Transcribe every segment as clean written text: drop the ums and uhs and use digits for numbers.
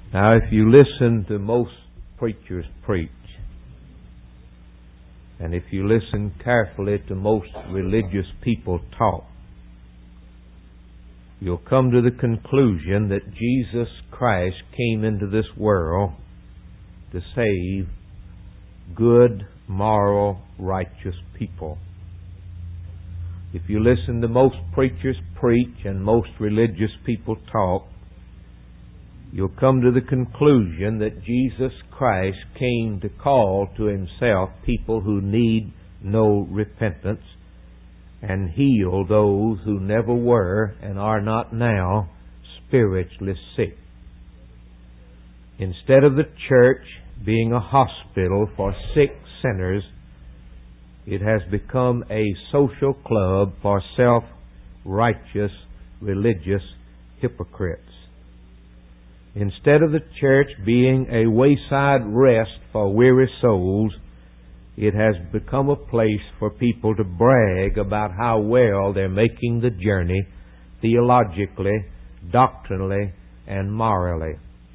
Now, if you listen to most preachers preach, and if you listen carefully to most religious people talk, you'll come to the conclusion that Jesus Christ came into this world to save good, moral, righteous people. If you listen to most preachers preach and most religious people talk, you'll come to the conclusion that Jesus Christ came to call to Himself people who need no repentance and heal those who never were and are not now spiritually sick. Instead of the church being a hospital for sick sinners, it has become a social club for self-righteous religious hypocrites. Instead of the church being a wayside rest for weary souls, it has become a place for people to brag about how well they're making the journey theologically, doctrinally, and morally.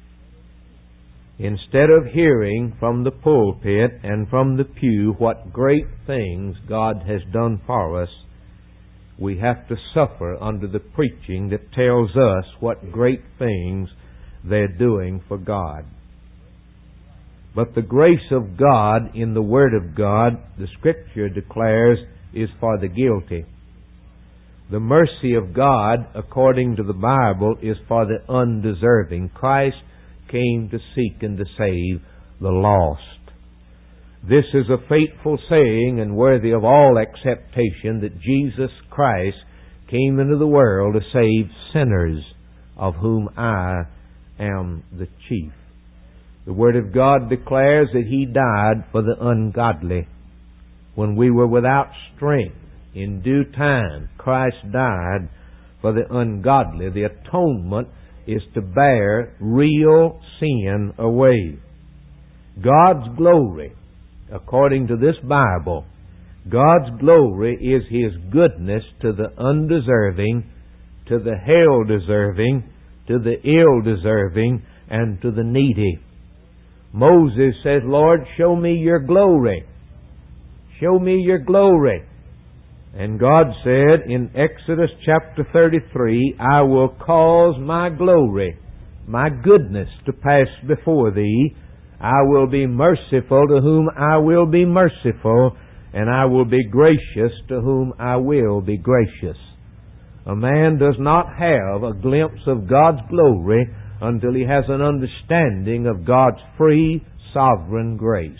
Instead of hearing from the pulpit and from the pew what great things God has done for us, we have to suffer under the preaching that tells us what great things they're doing for God. But the grace of God in the Word of God, the Scripture declares, is for the guilty. The mercy of God, according to the Bible, is for the undeserving. Christ came to seek and to save the lost. This is a faithful saying and worthy of all acceptation that Jesus Christ came into the world to save sinners, of whom I am the chief. The Word of God declares that He died for the ungodly. When we were without strength, in due time, Christ died for the ungodly. The atonement is to bear real sin away. God's glory, according to this Bible, God's glory is His goodness to the undeserving, to the hell-deserving, to the ill-deserving, and to the needy. Moses says, Lord, show me your glory. Show me your glory. And God said in Exodus chapter 33, I will cause my glory, my goodness, to pass before thee. I will be merciful to whom I will be merciful, and I will be gracious to whom I will be gracious. A man does not have a glimpse of God's glory until he has an understanding of God's free, sovereign grace.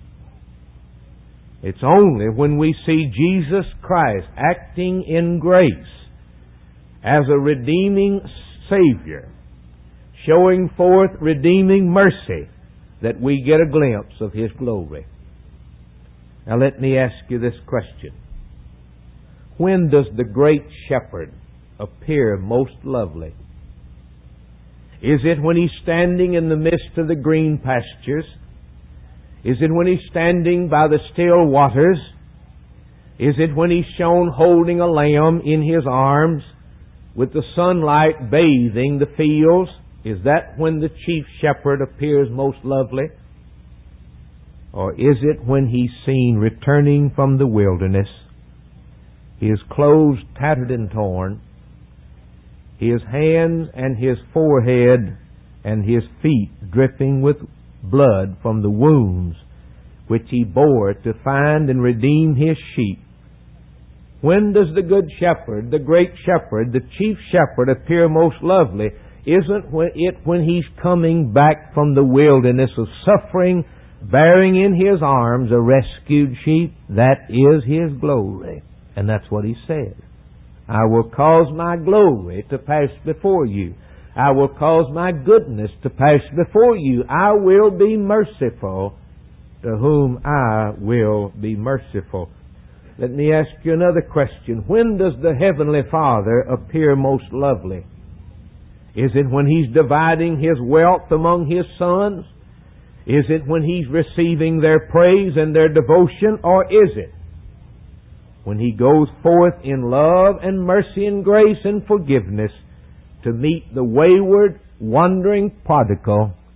It's only when we see Jesus Christ acting in grace as a redeeming Savior, showing forth redeeming mercy, that we get a glimpse of His glory. Now let me ask you this question. When does the great shepherd appear most lovely? Is it when He's standing in the midst of the green pastures? Is it when He's standing by the still waters? Is it when He's shown holding a lamb in His arms with the sunlight bathing the fields? Is that when the chief shepherd appears most lovely? Or is it when He's seen returning from the wilderness, His clothes tattered and torn, His hands and His forehead and His feet dripping with blood from the wounds which He bore to find and redeem His sheep? When does the good shepherd, the great shepherd, the chief shepherd appear most lovely? Isn't it when He's coming back from the wilderness of suffering, bearing in His arms a rescued sheep? That is His glory. And that's what He said. I will cause my glory to pass before you. I will cause my goodness to pass before you. I will be merciful to whom I will be merciful. Let me ask you another question. When does the Heavenly Father appear most lovely? Is it when He's dividing His wealth among His sons? Is it when He's receiving their praise and their devotion? Or is it when He goes forth in love and mercy and grace and forgiveness to meet the wayward, wandering prodigal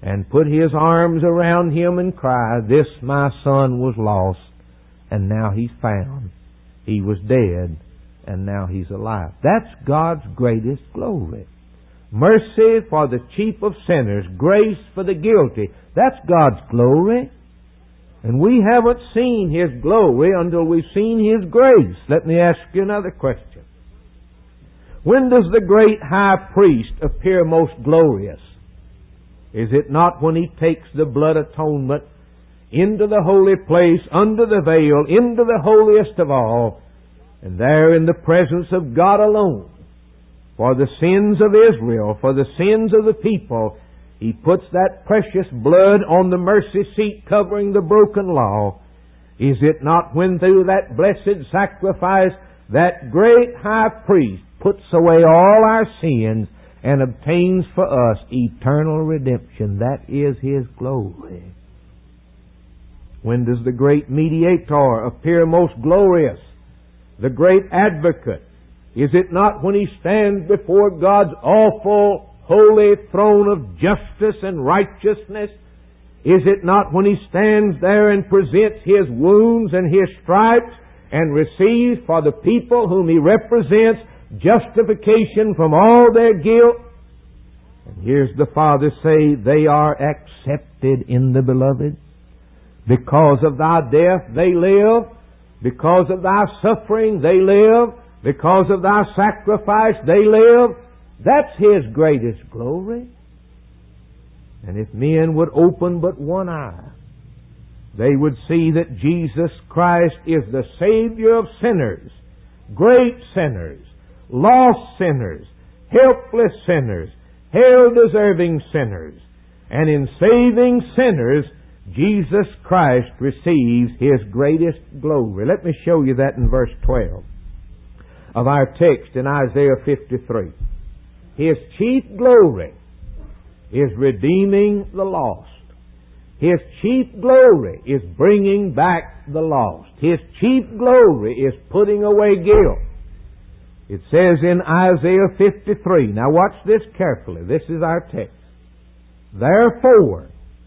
and put His arms around him and cry, "This my son was lost, and now he's found. He was dead, and now he's alive." That's God's greatest glory. Mercy for the chief of sinners, grace for the guilty. That's God's glory. And we haven't seen His glory until we've seen His grace. Let me ask you another question. When does the great high priest appear most glorious? Is it not when He takes the blood atonement into the holy place, under the veil, into the holiest of all, and there in the presence of God alone, for the sins of Israel, for the sins of the people, He puts that precious blood on the mercy seat covering the broken law? Is it not when through that blessed sacrifice that great high priest puts away all our sins and obtains for us eternal redemption? That is His glory. When does the great mediator appear most glorious? The great advocate. Is it not when He stands before God's awful, holy throne of justice and righteousness? Is it not when He stands there and presents His wounds and His stripes and receives for the people whom He represents justification from all their guilt? And here's the Father say, "They are accepted in the Beloved. Because of Thy death they live. Because of Thy suffering they live. Because of Thy sacrifice they live." That's His greatest glory. And if men would open but one eye, they would see that Jesus Christ is the Savior of sinners, great sinners, lost sinners, helpless sinners, hell-deserving sinners. And in saving sinners, Jesus Christ receives His greatest glory. Let me show you that in verse 12 of our text in Isaiah 53. His chief glory is redeeming the lost. His chief glory is bringing back the lost. His chief glory is putting away guilt. It says in Isaiah 53, now watch this carefully. This is our text. Therefore,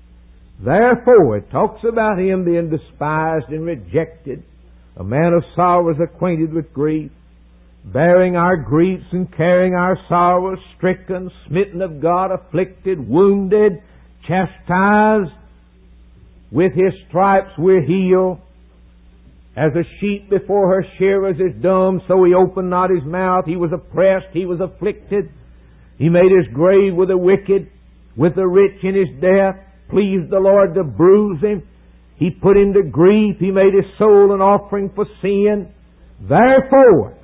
it talks about Him being despised and rejected, a man of sorrows, acquainted with grief, bearing our griefs and carrying our sorrows, stricken, smitten of God, afflicted, wounded, chastised. With His stripes we're healed. As a sheep before her shearers is dumb, so He opened not His mouth. He was oppressed, He was afflicted. He made His grave with the wicked, with the rich in His death. Pleased the Lord to bruise Him. He put Him to grief. He made His soul an offering for sin. Therefore,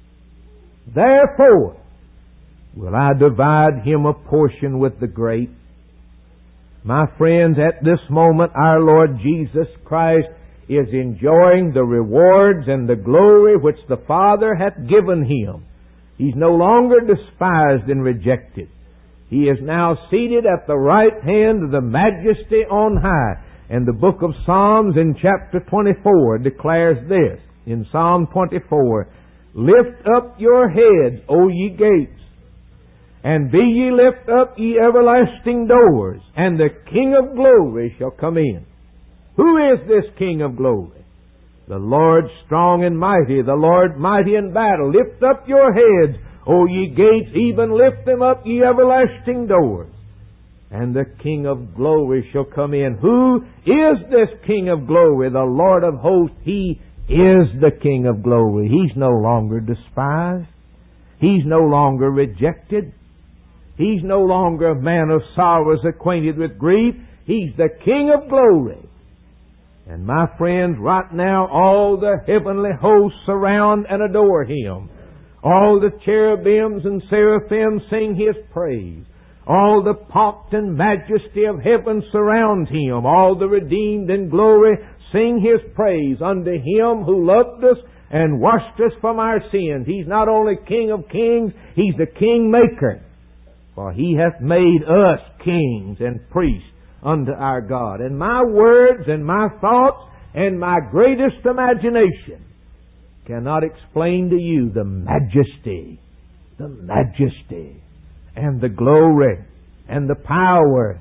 will I divide Him a portion with the great. My friends, at this moment our Lord Jesus Christ is enjoying the rewards and the glory which the Father hath given Him. He's no longer despised and rejected. He is now seated at the right hand of the Majesty on high. And the book of Psalms in chapter 24 declares this. In Psalm 24, "Lift up your heads, O ye gates, and be ye lift up, ye everlasting doors, and the King of glory shall come in." Who is this King of glory? The Lord strong and mighty, the Lord mighty in battle. Lift up your heads, O ye gates, even lift them up, ye everlasting doors, and the King of glory shall come in. Who is this King of glory? The Lord of hosts. He is the King of glory. He's no longer despised. He's no longer rejected. He's no longer a man of sorrows, acquainted with grief. He's the King of glory. And my friends, right now all the heavenly hosts surround and adore Him. All the cherubims and seraphim sing His praise. All the pomp and majesty of heaven surround Him. All the redeemed in glory sing His praise unto Him who loved us and washed us from our sins. He's not only King of kings, He's the King Maker. For He hath made us kings and priests unto our God. And my words and my thoughts and my greatest imagination cannot explain to you the majesty and the glory and the power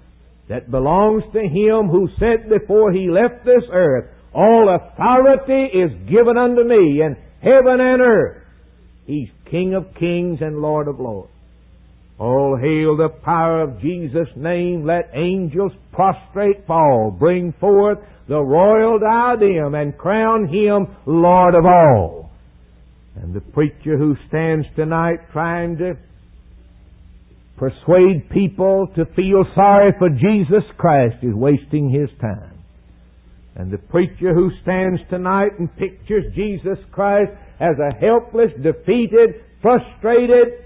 that belongs to Him who said before He left this earth, all authority is given unto me in heaven and earth. He's King of kings and Lord of lords. All hail the power of Jesus' name. Let angels prostrate fall. Bring forth the royal diadem and crown Him Lord of all. And the preacher who stands tonight trying to persuade people to feel sorry for Jesus Christ is wasting his time. And the preacher who stands tonight and pictures Jesus Christ as a helpless, defeated, frustrated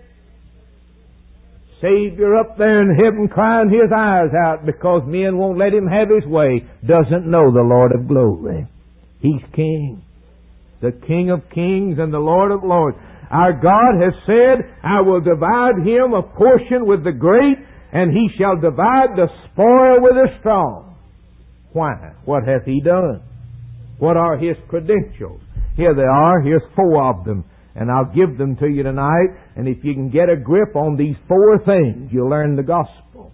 Savior up there in heaven crying his eyes out because men won't let Him have His way doesn't know the Lord of glory. He's King. The King of kings and the Lord of lords. Our God has said, I will divide Him a portion with the great, and He shall divide the spoil with the strong. Why? What hath He done? What are His credentials? Here they are. Here's 4 of them. And I'll give them to you tonight. And if you can get a grip on these 4 things, you'll learn the gospel.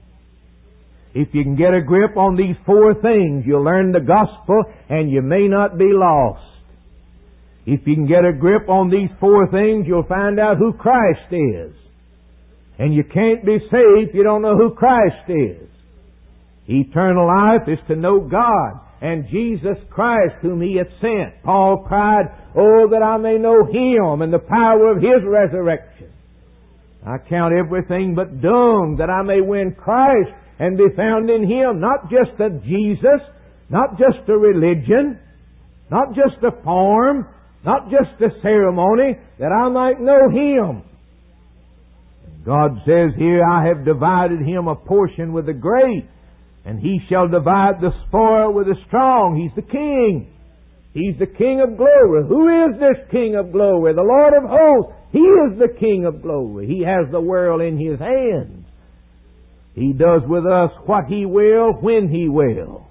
If you can get a grip on these 4 things, you'll learn the gospel and you may not be lost. If you can get a grip on these 4 things, you'll find out who Christ is. And you can't be saved if you don't know who Christ is. Eternal life is to know God and Jesus Christ whom He hath sent. Paul cried, oh, that I may know Him and the power of His resurrection. I count everything but dung that I may win Christ and be found in Him. Not just a Jesus, not just a religion, not just a form, not just a ceremony, that I might know Him. God says here, I have divided Him a portion with the great, and He shall divide the spoil with the strong. He's the King. He's the King of glory. Who is this King of glory? The Lord of hosts. He is the King of glory. He has the world in His hands. He does with us what He will, when He will.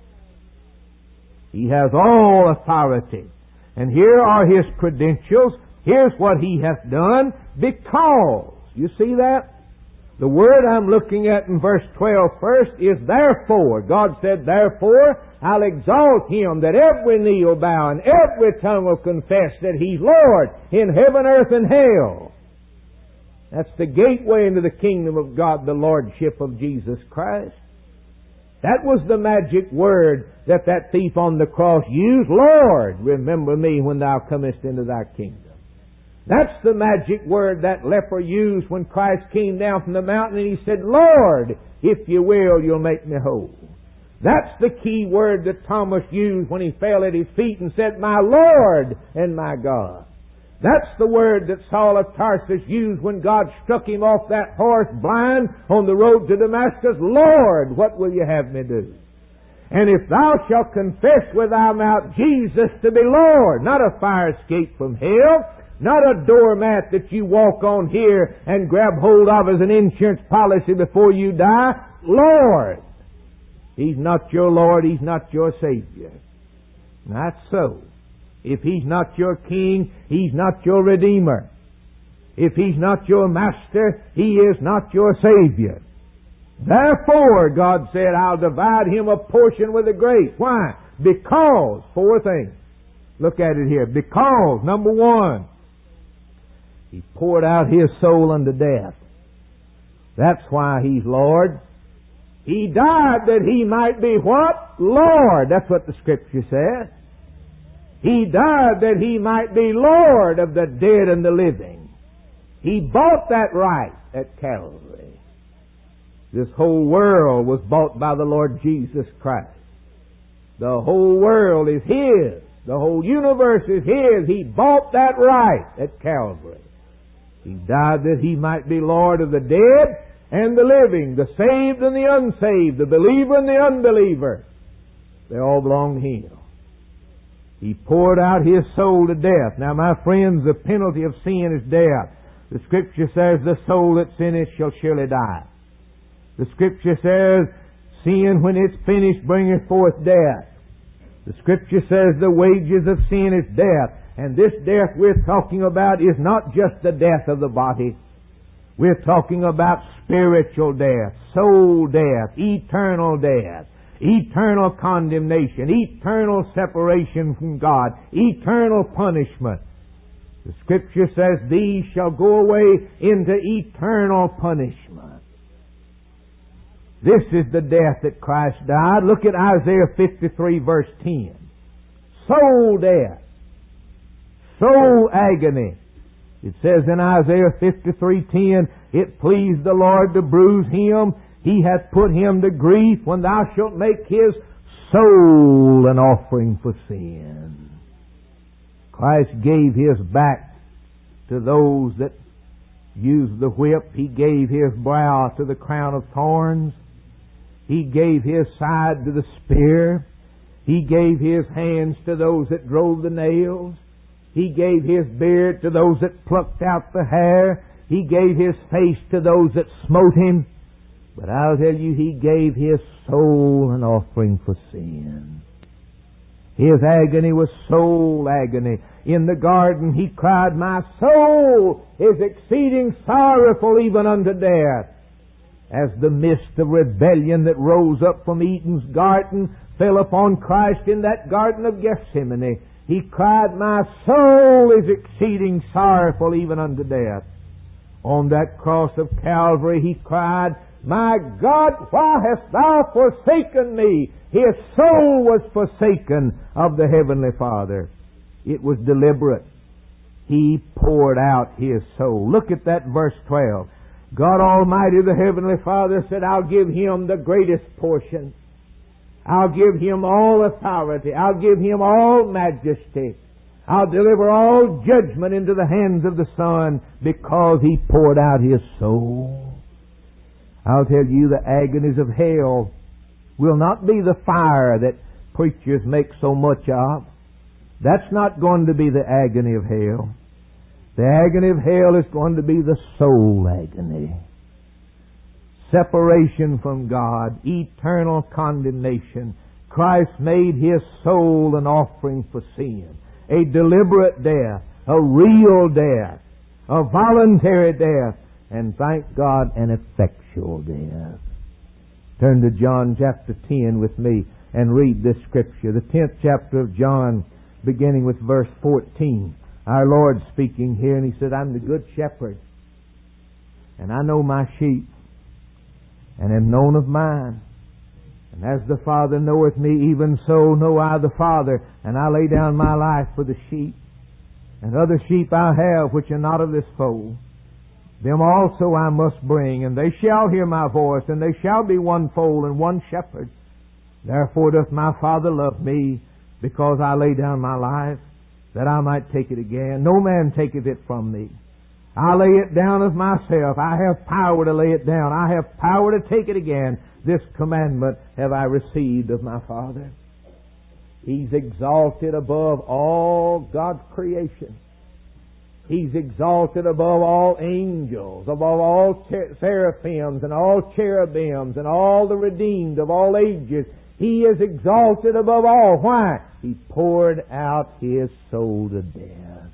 He has all authority. And here are His credentials. Here's what He hath done. Because, you see that? The word I'm looking at in verse 12 first is therefore. God said, therefore, I'll exalt Him that every knee will bow and every tongue will confess that He's Lord in heaven, earth, and hell. That's the gateway into the kingdom of God, the Lordship of Jesus Christ. That was the magic word that thief on the cross used. Lord, remember me when Thou comest into Thy kingdom. That's the magic word that leper used when Christ came down from the mountain and He said, Lord, if You will, You'll make me whole. That's the key word that Thomas used when he fell at His feet and said, my Lord and my God. That's the word that Saul of Tarsus used when God struck him off that horse blind on the road to Damascus. Lord, what will You have me do? And if thou shalt confess with thy mouth Jesus to be Lord, not a fire escape from hell, not a doormat that you walk on here and grab hold of as an insurance policy before you die. Lord. He's not your Lord. He's not your Savior. That's so. If He's not your King, He's not your Redeemer. If He's not your Master, He is not your Savior. Therefore, God said, I'll divide Him a portion with the great. Why? Because, 4 things. Look at it here. Because, number 1, He poured out His soul unto death. That's why He's Lord. He died that He might be what? Lord. That's what the Scripture says. He died that He might be Lord of the dead and the living. He bought that right at Calvary. This whole world was bought by the Lord Jesus Christ. The whole world is His. The whole universe is His. He bought that right at Calvary. He died that He might be Lord of the dead and the living, the saved and the unsaved, the believer and the unbeliever. They all belong to Him. He poured out His soul to death. Now, my friends, the penalty of sin is death. The Scripture says, the soul that sinneth shall surely die. The Scripture says, sin when it's finished bringeth forth death. The Scripture says the wages of sin is death. And this death we're talking about is not just the death of the body. We're talking about spiritual death, soul death, eternal death, eternal condemnation, eternal separation from God, eternal punishment. The Scripture says, these shall go away into eternal punishment. This is the death that Christ died. Look at Isaiah 53 verse 10. Soul death, soul agony. It says in Isaiah 53:10, it pleased the Lord to bruise him. He hath put him to grief when thou shalt make his soul an offering for sin. Christ gave his back to those that used the whip. He gave his brow to the crown of thorns. He gave his side to the spear. He gave his hands to those that drove the nails. He gave his beard to those that plucked out the hair. He gave his face to those that smote him. But I'll tell you, he gave his soul an offering for sin. His agony was soul agony. In the garden he cried, my soul is exceeding sorrowful even unto death. As the mist of rebellion that rose up from Eden's garden fell upon Christ in that garden of Gethsemane, he cried, my soul is exceeding sorrowful even unto death. On that cross of Calvary he cried, my God, why hast thou forsaken me? His soul was forsaken of the Heavenly Father. It was deliberate. He poured out his soul. Look at that verse 12. God Almighty, the Heavenly Father, said, I'll give him the greatest portion. I'll give him all authority. I'll give him all majesty. I'll deliver all judgment into the hands of the Son because he poured out his soul. I'll tell you, the agonies of hell will not be the fire that preachers make so much of. That's not going to be the agony of hell. The agony of hell is going to be the soul agony. Separation from God, eternal condemnation. Christ made his soul an offering for sin. A deliberate death, a real death, a voluntary death, and thank God, an effectual death. Turn to John chapter 10 with me and read this scripture. The 10th chapter of John, beginning with verse 14. Our Lord speaking here, and he said, I'm the good shepherd, and I know my sheep, and am known of mine. And as the Father knoweth me, even so know I the Father, and I lay down my life for the sheep. And other sheep I have, which are not of this fold. Them also I must bring, and they shall hear my voice, and they shall be one fold and one shepherd. Therefore doth my Father love me, because I lay down my life, that I might take it again. No man taketh it from me. I lay it down of myself. I have power to lay it down. I have power to take it again. This commandment have I received of my Father. He's exalted above all God's creation. He's exalted above all angels, above all seraphims and all cherubims and all the redeemed of all ages. He is exalted above all. Why? He poured out his soul to death.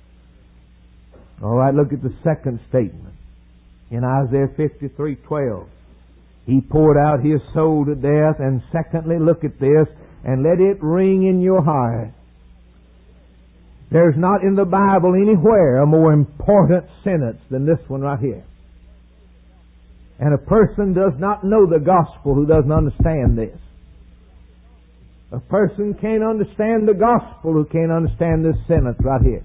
All right, look at the second statement in Isaiah 53:12. He poured out his soul to death. And secondly, look at this, and let it ring in your heart. There's not in the Bible anywhere a more important sentence than this one right here. And a person does not know the gospel who doesn't understand this. A person can't understand the gospel who can't understand this sentence right here.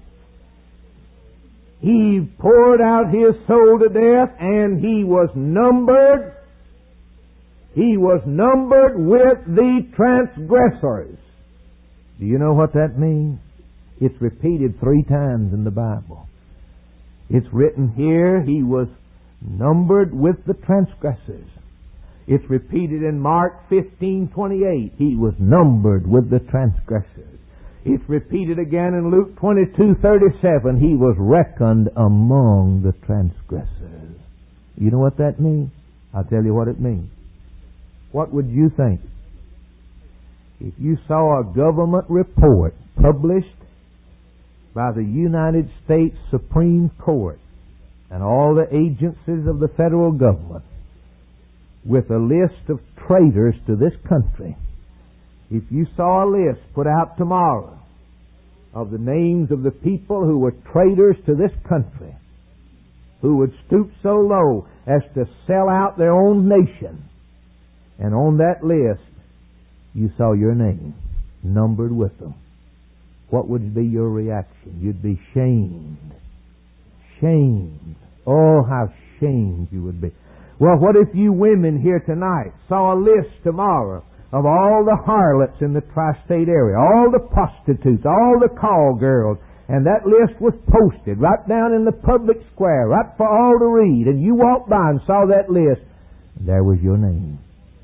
He poured out his soul to death, and he was numbered. He was numbered with the transgressors. Do you know what that means? It's repeated 3 times in the Bible. It's written here, he was numbered with the transgressors. It's repeated in Mark 15:28. He was numbered with the transgressors. It's repeated again in Luke 22:37. He was reckoned among the transgressors. You know what that means? I'll tell you what it means. What would you think if you saw a government report published by the United States Supreme Court, and all the agencies of the federal government with a list of traitors to this country, if you saw a list put out tomorrow of the names of the people who were traitors to this country, who would stoop so low as to sell out their own nation, and on that list you saw your name numbered with them, what would be your reaction? You'd be shamed. Shamed. Oh, how shamed you would be. Well, what if you women here tonight saw a list tomorrow of all the harlots in the tri-state area, all the prostitutes, all the call girls, and that list was posted right down in the public square, right for all to read, and you walked by and saw that list, and there was your name.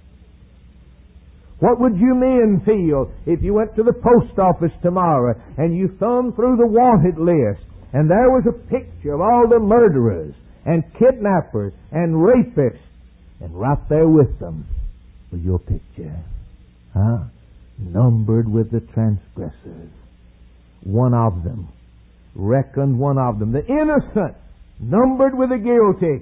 What would you men feel if you went to the post office tomorrow and you thumbed through the wanted list and there was a picture of all the murderers and kidnappers and rapists, and right there with them was your picture, numbered with the transgressors, one of them, reckoned one of them, the innocent, numbered with the guilty.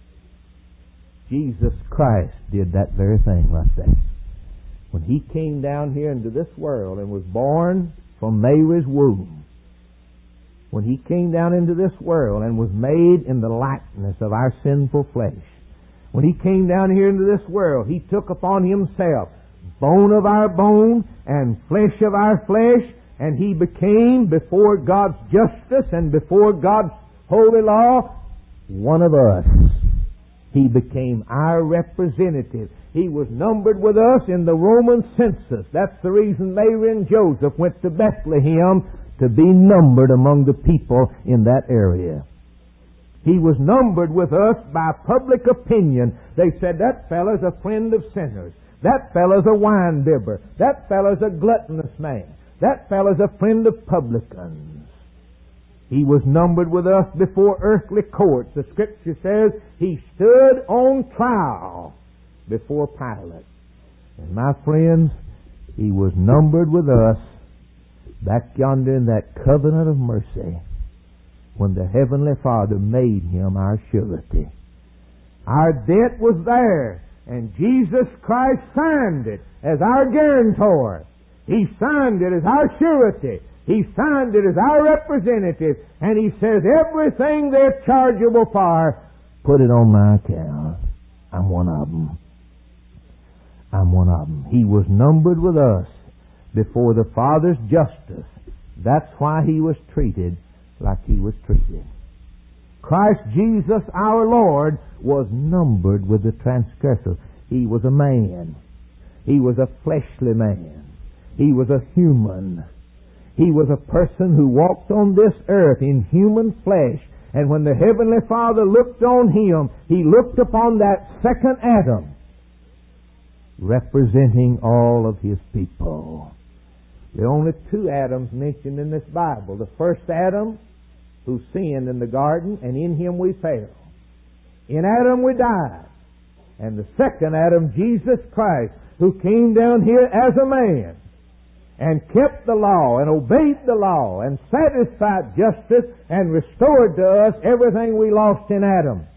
Jesus Christ did that very thing right there. When He came down here into this world and was born from Mary's womb, when He came down into this world and was made in the likeness of our sinful flesh, when He came down here into this world, He took upon Himself bone of our bone and flesh of our flesh, and He became, before God's justice and before God's holy law, one of us. He became our representative. He was numbered with us in the Roman census. That's the reason Mary and Joseph went to Bethlehem, to be numbered among the people in that area. He was numbered with us by public opinion. They said, that fellow's a friend of sinners. That fellow's a wine bibber. That fellow's a gluttonous man. That fellow's a friend of publicans. He was numbered with us before earthly courts. The Scripture says He stood on trial before Pilate. And my friends, He was numbered with us back yonder in that covenant of mercy when the Heavenly Father made Him our surety. Our debt was there, and Jesus Christ signed it as our guarantor. He signed it as our surety. He signed it as our representative. And He says, everything they're chargeable for, put it on my account. I'm one of them. I'm one of them. He was numbered with us before the Father's justice. That's why He was treated like He was treated. Christ Jesus our Lord was numbered with the transgressors. He was a man. He was a fleshly man. He was a human. He was a person who walked on this earth in human flesh. And when the Heavenly Father looked on Him, He looked upon that second Adam, representing all of His people. There are only two Adams mentioned in this Bible. The first Adam, who sinned in the garden, and in him we fell. In Adam we died. And the second Adam, Jesus Christ, who came down here as a man and kept the law and obeyed the law and satisfied justice and restored to us everything we lost in Adam.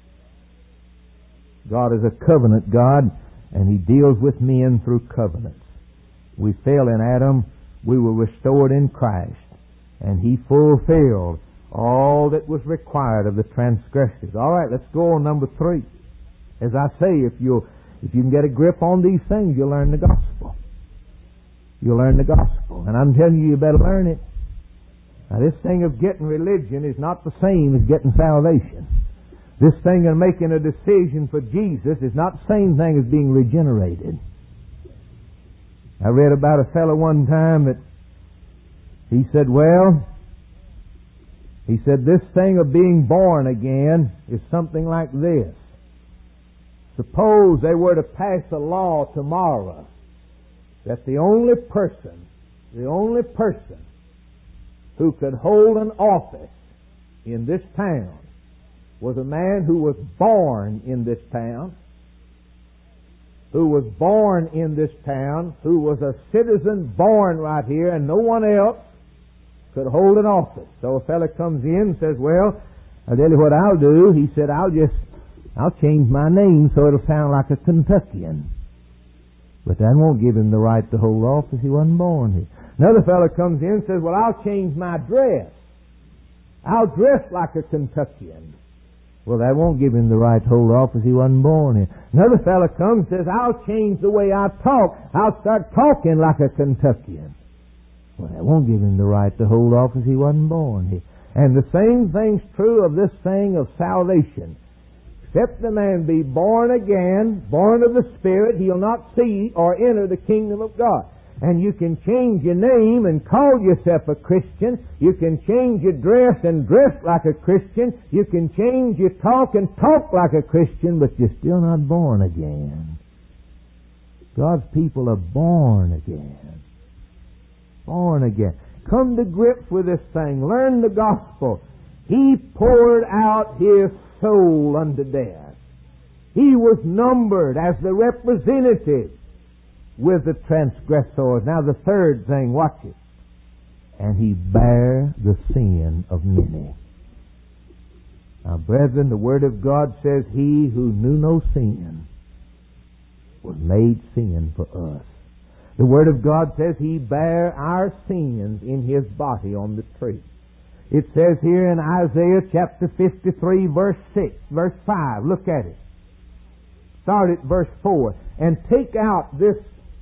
God is a covenant God, and He deals with men through covenants. We fell in Adam, we were restored in Christ, and He fulfilled all that was required of the transgressors. All right, let's go on number 3. As I say, if you can get a grip on these things, you'll learn the gospel. You'll learn the gospel. And I'm telling you, you better learn it. Now, this thing of getting religion is not the same as getting salvation. This thing of making a decision for Jesus is not the same thing as being regenerated. I read about a fellow one time that he said, this thing of being born again is something like this. Suppose they were to pass a law tomorrow that the only person who could hold an office in this town was a man who was born in this town, who was a citizen born right here, and no one else could hold an office. So a fellow comes in and says, I'll tell you what I'll do. He said, I'll change my name so it'll sound like a Kentuckian. But that won't give him the right to hold office. He wasn't born here. Another fellow comes in and says, well, I'll change my dress. I'll dress like a Kentuckian. Well, that won't give him the right to hold office. He wasn't born here. Another fellow comes and says, I'll change the way I talk. I'll start talking like a Kentuckian. Well, that won't give him the right to hold office. He wasn't born here. And the same thing's true of this thing of salvation. Except the man be born again, born of the Spirit, he'll not see or enter the kingdom of God. And you can change your name and call yourself a Christian. You can change your dress and dress like a Christian. You can change your talk and talk like a Christian, but you're still not born again. God's people are born again. Born again. Come to grips with this thing. Learn the gospel. He poured out His soul unto death. He was numbered as the representative with the transgressors. Now the third thing, watch it. And He bare the sin of many. Now, brethren, the Word of God says, He who knew no sin was made sin for us. The Word of God says He bare our sins in His body on the tree. It says here in Isaiah chapter 53, verse 6, verse 5. Look at it. Start at verse 4. And take out this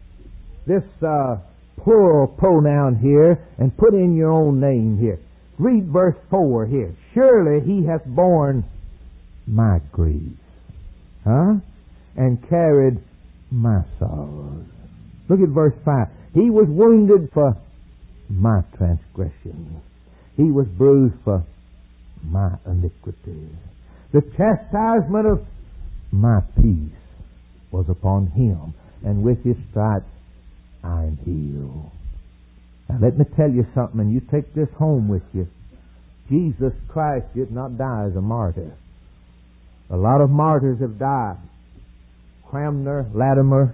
plural pronoun here and put in your own name here. Read verse 4 here. Surely He hath borne my griefs, and carried my sorrows. Look at verse 5. He was wounded for my transgressions. He was bruised for my iniquities. The chastisement of my peace was upon Him, and with His stripes I am healed. Now let me tell you something, and you take this home with you. Jesus Christ did not die as a martyr. A lot of martyrs have died. Cranmer, Latimer,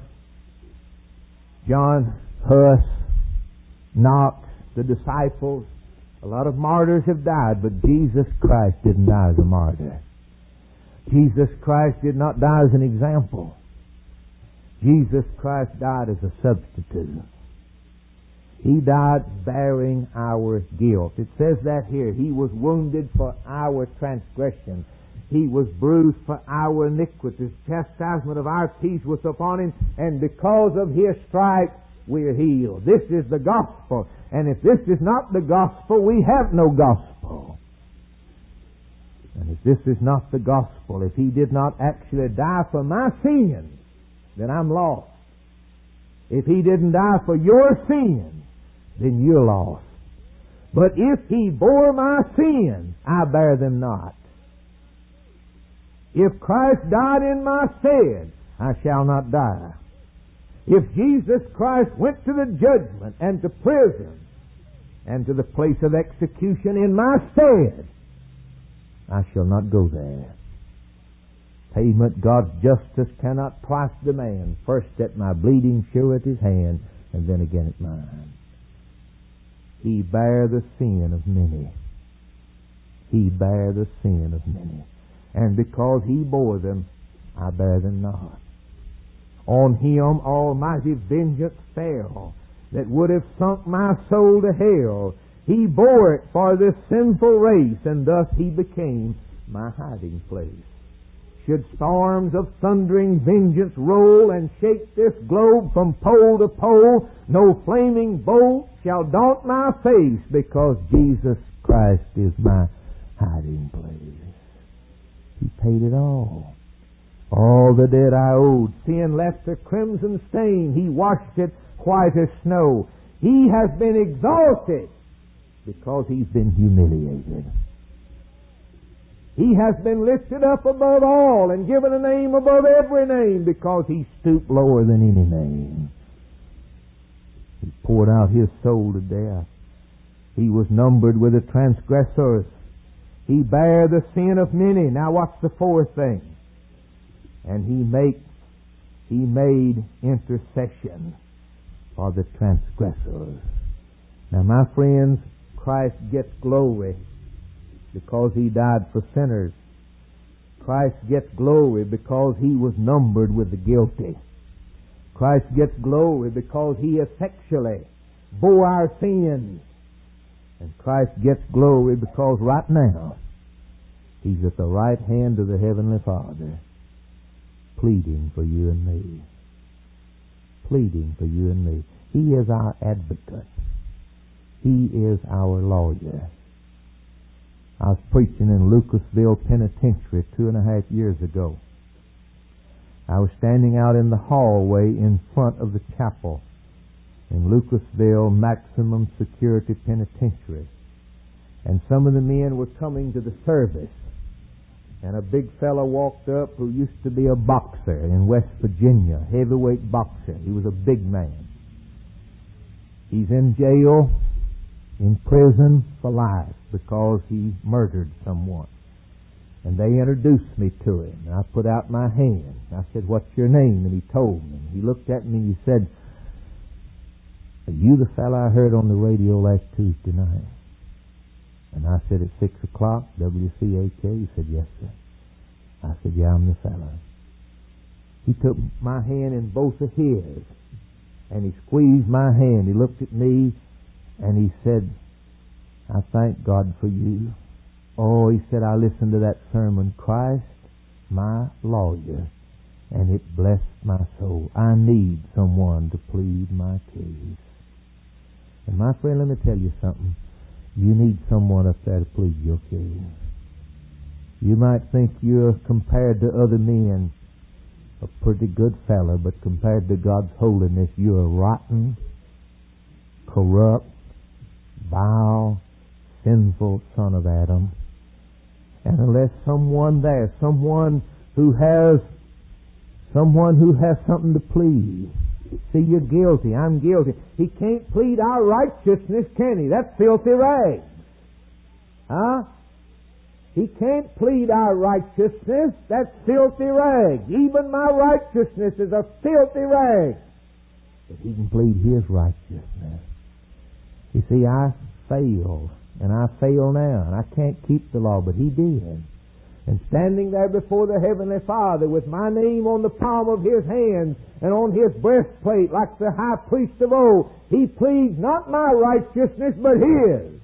John Huss, Knox, the disciples. A lot of martyrs have died, but Jesus Christ didn't die as a martyr. Jesus Christ did not die as an example. Jesus Christ died as a substitute. He died bearing our guilt. It says that here. He was wounded for our transgression. He was bruised for our iniquities. Chastisement of our peace was upon Him, and because of His stripes we are healed. This is the gospel. And if this is not the gospel, we have no gospel. And if this is not the gospel, if He did not actually die for my sins, then I'm lost. If He didn't die for your sins, then you're lost. But if He bore my sins, I bear them not. If Christ died in my stead, I shall not die. If Jesus Christ went to the judgment and to prison and to the place of execution in my stead, I shall not go there. Payment God's justice cannot twice demand, first at my bleeding surety's hand, and then again at mine. He bare the sin of many. He bare the sin of many. And because He bore them, I bear them not. On Him almighty vengeance fell, that would have sunk my soul to hell. He bore it for this sinful race, and thus He became my hiding place. Should storms of thundering vengeance roll and shake this globe from pole to pole, no flaming bolt shall daunt my face, because Jesus Christ is my hiding place. He paid it all. All the debt I owed. Sin left a crimson stain. He washed it white as snow. He has been exalted because He's been humiliated. He has been lifted up above all and given a name above every name, because He stooped lower than any name. He poured out His soul to death. He was numbered with the transgressors. He bare the sin of many. Now what's the fourth thing? And He made intercession for the transgressors. Now, my friends, Christ gets glory because He died for sinners. Christ gets glory because He was numbered with the guilty. Christ gets glory because He effectually bore our sins. And Christ gets glory because right now He's at the right hand of the Heavenly Father, pleading for you and me. Pleading for you and me. He is our advocate. He is our lawyer. I was preaching in Lucasville Penitentiary 2.5 years ago. I was standing out in the hallway in front of the chapel in Lucasville Maximum Security Penitentiary. And some of the men were coming to the service. And a big fellow walked up who used to be a boxer in West Virginia, heavyweight boxer. He was a big man. He's in jail, in prison for life because he murdered someone. And they introduced me to him. And I put out my hand. I said, "What's your name?" And he told me. He looked at me and he said, "Are you the fellow I heard on the radio last Tuesday night?" And I said, "At 6 o'clock, WCAK?" He said, "Yes, sir." I said, "Yeah, I'm the fellow." He took my hand in both of his, and he squeezed my hand. He looked at me, and he said, "I thank God for you." Oh, he said, "I listened to that sermon, Christ, my lawyer, and it blessed my soul. I need someone to plead my case." And my friend, let me tell you something. You need someone up there to plead your case. You might think you're, compared to other men, a pretty good fellow, but compared to God's holiness, you're a rotten, corrupt, vile, sinful son of Adam. And unless someone there, someone who has something to plead. See, you're guilty, I'm guilty. He can't plead our righteousness, can he? That's filthy rags. Huh? He can't plead our righteousness. That's filthy rags. Even my righteousness is a filthy rag. But he can plead his righteousness. You see, I failed. And I fail now, and I can't keep the law, but he did. And standing there before the Heavenly Father with my name on the palm of His hand and on His breastplate like the high priest of old, He pleads not my righteousness, but His.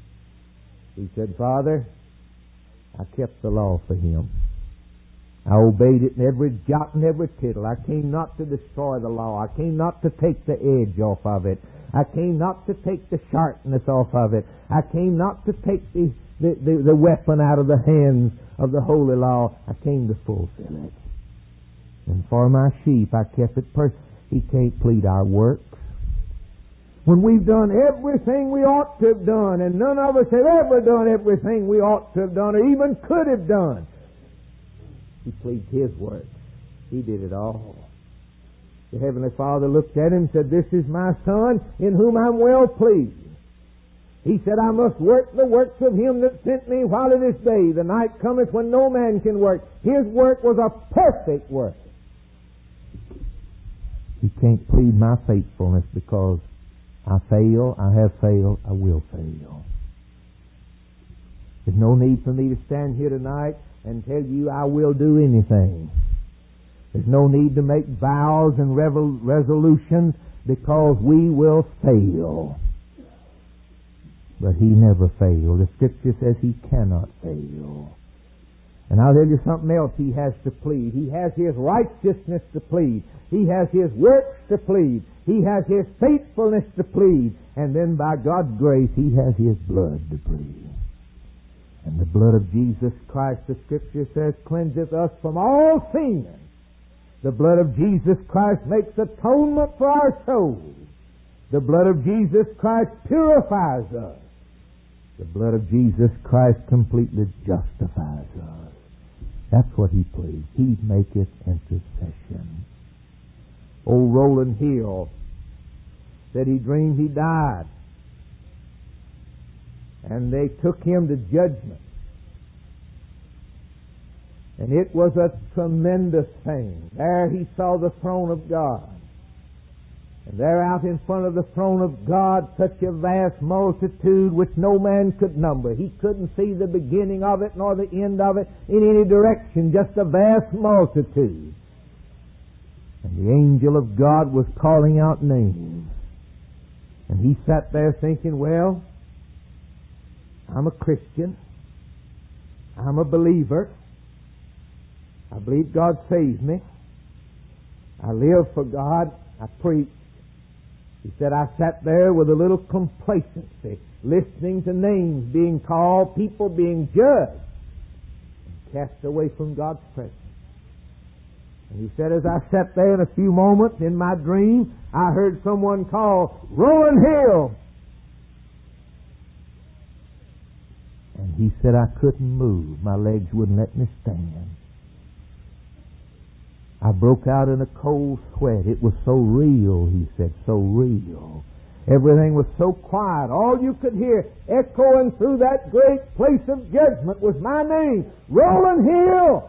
He said, "Father, I kept the law for Him. I obeyed it in every jot and every tittle. I came not to destroy the law. I came not to take the edge off of it. I came not to take the sharpness off of it. I came not to take the weapon out of the hands of the holy law. I came to fulfill it. And for my sheep I kept it perfect." He can't plead our works. When we've done everything we ought to have done, and none of us have ever done everything we ought to have done or even could have done, He pleads His works. He did it all. The Heavenly Father looked at him and said, "This is my Son, in whom I'm well pleased." He said, "I must work the works of Him that sent me while it is day. The night cometh when no man can work." His work was a perfect work. He can't plead my faithfulness because I fail, I have failed, I will fail. There's no need for me to stand here tonight and tell you I will do anything. There's no need to make vows and resolutions because we will fail. But He never failed. The Scripture says He cannot fail. And I'll tell you something else He has to plead. He has His righteousness to plead. He has His works to plead. He has His faithfulness to plead. And then by God's grace He has His blood to plead. And the blood of Jesus Christ, the Scripture says, cleanseth us from all sin. The blood of Jesus Christ makes atonement for our souls. The blood of Jesus Christ purifies us. The blood of Jesus Christ completely justifies us. That's what He pleads. He maketh intercession. Old Roland Hill said he dreamed he died. And they took him to judgment. And it was a tremendous thing. There he saw the throne of God. And there out in front of the throne of God, such a vast multitude which no man could number. He couldn't see the beginning of it nor the end of it in any direction, just a vast multitude. And the angel of God was calling out names. And he sat there thinking, well, I'm a Christian. I'm a believer. I believe God saves me. I live for God. I preach. He said, I sat there with a little complacency, listening to names being called, people being judged, and cast away from God's presence. And he said, as I sat there in a few moments in my dream, I heard someone call, Roland Hill. And he said, I couldn't move. My legs wouldn't let me stand. I broke out in a cold sweat. It was so real, he said, so real. Everything was so quiet. All you could hear echoing through that great place of judgment was my name, Roland Hill.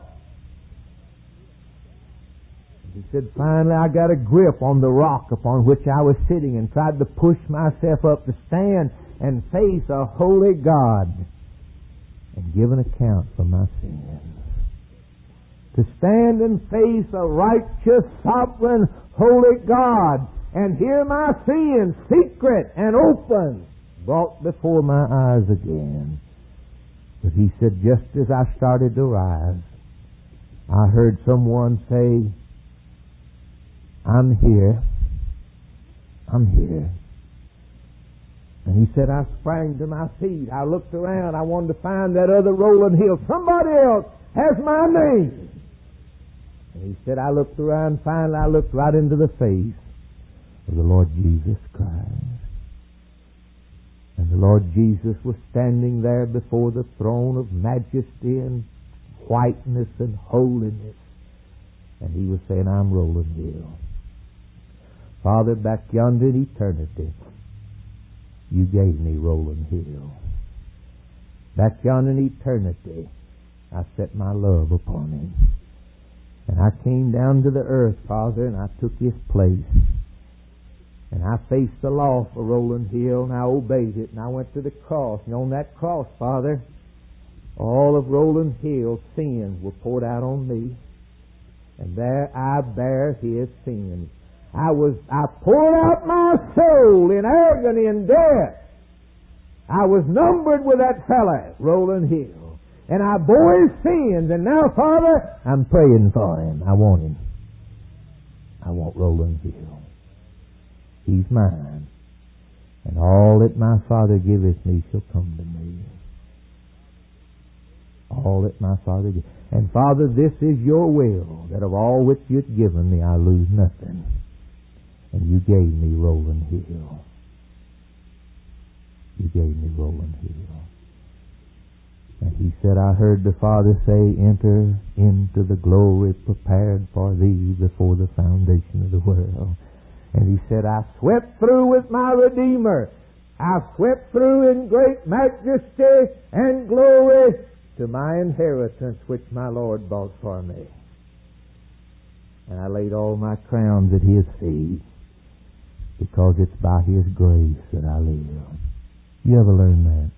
He said, finally I got a grip on the rock upon which I was sitting and tried to push myself up to stand and face a holy God and give an account for my sins. To stand and face a righteous, sovereign, holy God and hear my sins, secret and open, brought before my eyes again. But he said, just as I started to rise, I heard someone say, I'm here. I'm here. And he said, I sprang to my feet. I looked around. I wanted to find that other Roland Hill. Somebody else has my name. And he said, I looked around. Finally, I looked right into the face of the Lord Jesus Christ. And the Lord Jesus was standing there before the throne of majesty and whiteness and holiness. And he was saying, I'm Roland Hill. Father, back yonder in eternity, you gave me Roland Hill. Back yonder in eternity, I set my love upon him. And I came down to the earth, Father, and I took his place. And I faced the law for Roland Hill, and I obeyed it, and I went to the cross. And on that cross, Father, all of Roland Hill's sins were poured out on me. And there I bear his sins. I poured out my soul in agony and death. I was numbered with that fella, Roland Hill. And I bore his sins. And now, Father, I'm praying for him. I want him. I want Roland Hill. He's mine. And all that my Father giveth me shall come to me. All that my Father giveth. And Father, this is your will, that of all which you've given me, I lose nothing. And you gave me Roland Hill. You gave me Roland Hill. And he said, I heard the Father say, enter into the glory prepared for thee before the foundation of the world. And he said, I swept through with my Redeemer. I swept through in great majesty and glory to my inheritance which my Lord bought for me. And I laid all my crowns at his feet, because it's by his grace that I live. You ever learn that?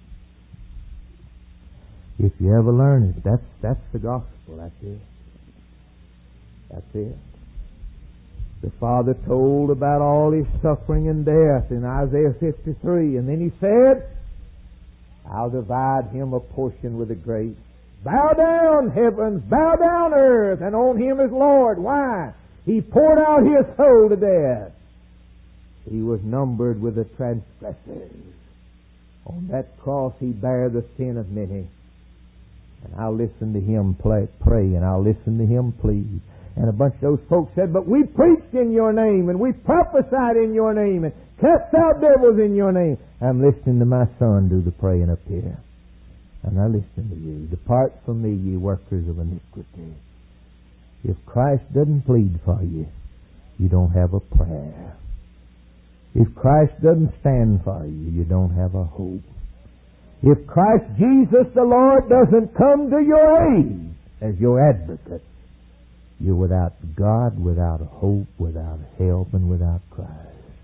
If you ever learn it, that's the gospel. That's it. That's it. The Father told about all his suffering and death in Isaiah 53, and then he said, I'll divide him a portion with the great. Bow down, heavens, bow down, earth, and on him as Lord. Why? He poured out his soul to death. He was numbered with the transgressors. On that cross he bare the sin of many. And I'll listen to him pray, and I'll listen to him plead. And a bunch of those folks said, but we preached in your name, and we prophesied in your name, and cast out devils in your name. I'm listening to my son do the praying up here. And I listen to you. Depart from me, ye workers of iniquity. If Christ doesn't plead for you, you don't have a prayer. If Christ doesn't stand for you, you don't have a hope. If Christ Jesus the Lord doesn't come to your aid as your advocate, you're without God, without hope, without help, and without Christ.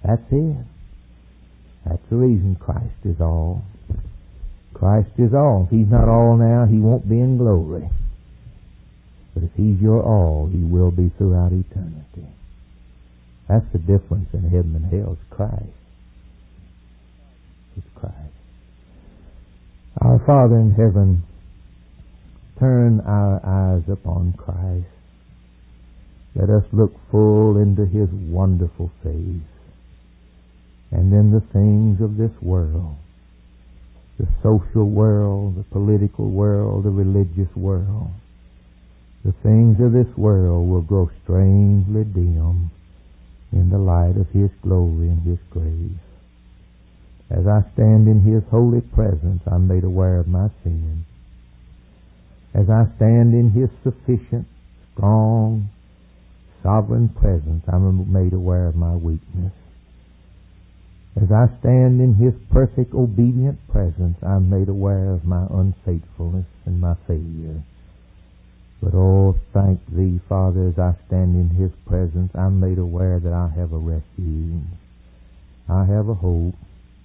That's it. That's the reason Christ is all. Christ is all. If He's not all now, He won't be in glory. But if He's your all, He will be throughout eternity. That's the difference in heaven and hell. It's Christ. It's Christ. Our Father in heaven, turn our eyes upon Christ. Let us look full into His wonderful face, and then the things of this world, the social world, the political world, the religious world, the things of this world will grow strangely dim in the light of His glory and His grace. As I stand in His holy presence, I'm made aware of my sin. As I stand in His sufficient, strong, sovereign presence, I'm made aware of my weakness. As I stand in His perfect, obedient presence, I'm made aware of my unfaithfulness and my failure. But oh, thank Thee, Father, as I stand in His presence, I'm made aware that I have a refuge. I have a hope.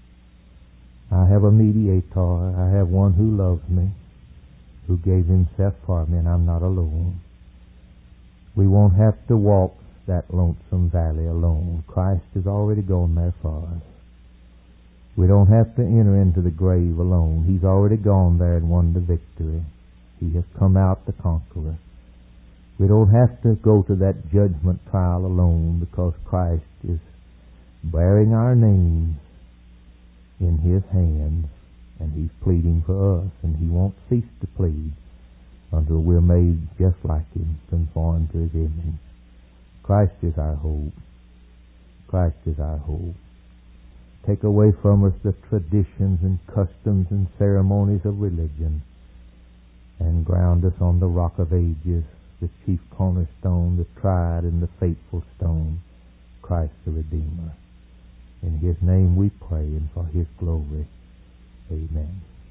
I have a mediator. I have one who loves me, who gave Himself for me, and I'm not alone. We won't have to walk that lonesome valley alone. Christ has already gone there for us. We don't have to enter into the grave alone. He's already gone there and won the victory. He has come out the conqueror. We don't have to go to that judgment trial alone, because Christ is bearing our names in His hands, and He's pleading for us, and He won't cease to plead until we're made just like Him, conformed to His image. Christ is our hope. Christ is our hope. Take away from us the traditions and customs and ceremonies of religion, and ground us on the rock of ages, the chief cornerstone, the tried and the faithful stone, Christ the Redeemer. In His name we pray, and for His glory. Amen.